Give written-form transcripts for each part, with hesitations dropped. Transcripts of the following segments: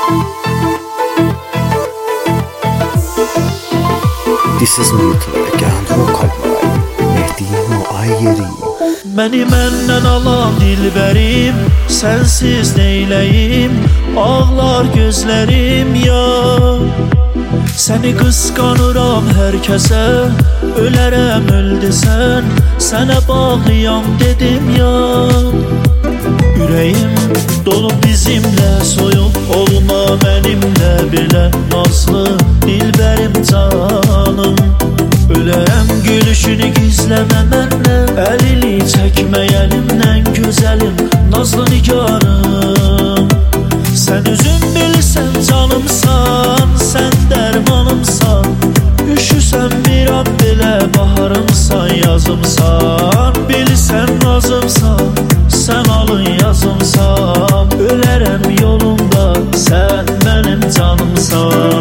This is me again, Rokalmayım, Mehdi'yim o ay yeriyim. Məni məndən alan dilbərim, sənsiz neyləyim, ağlar gözlərim ya. Səni qısqanıram hər kəsə, ölərəm öldəsən, sənə bağlıyam dedim ya. Ürəyim dolu bizimlə, soyub olma mənimlə belə, nazlı dilbərim canım. Ölərəm gülüşünü gizləmə məndən, əlini çəkmə əlimdən gözəlim, nazlı nigarım. Sən özün bilsən canımsan, sən dərmanımsan, üşüsən bir an belə baharımsan, yazımsan. Bilsən nazımsan, sən alın yazımsan, ölərəm yolunda, sən mənim canımsan.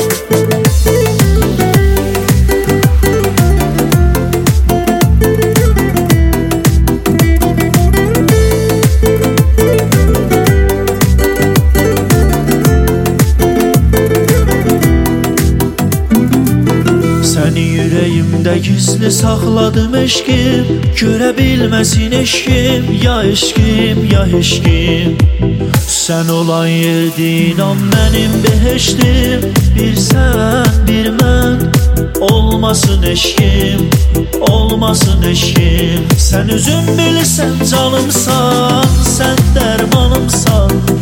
Səni ürəyimdə gizli saxladım eşqim, görə bilməsin eşqim, ya eşqim, ya eşqim. Sən olan yerdə inan mənim behiştim, bir sən, bir mən, olmasın eşqim, olmasın eşqim. Sən özün bilsən canımsan, sən dərmanımsan,